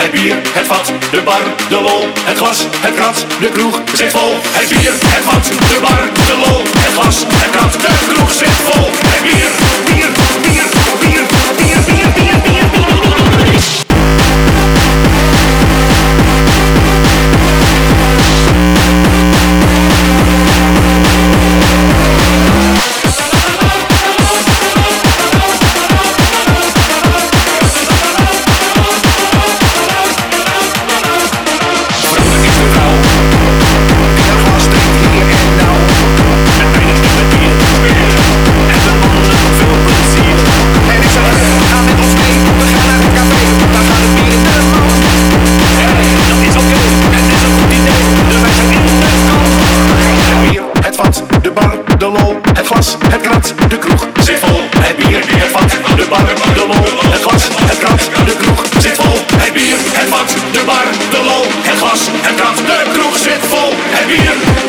het bier, het vat, de bar, de lol, het glas, het krat, de kroeg zit vol. Het bier, het vat, de bar, de lol, het glas, het krat, de kroeg zit vol. Het bier, bier, bier, bier, bier, bier, bier, bier, bier. De bar, de lol, het glas, het krat, de kroeg zit vol. Het bier, het vat, de bar, de lol, het glas, het krat, de kroeg zit vol. Het bier, het vat, de bar, de lol, het glas, het krat, de kroeg zit vol. Het bier.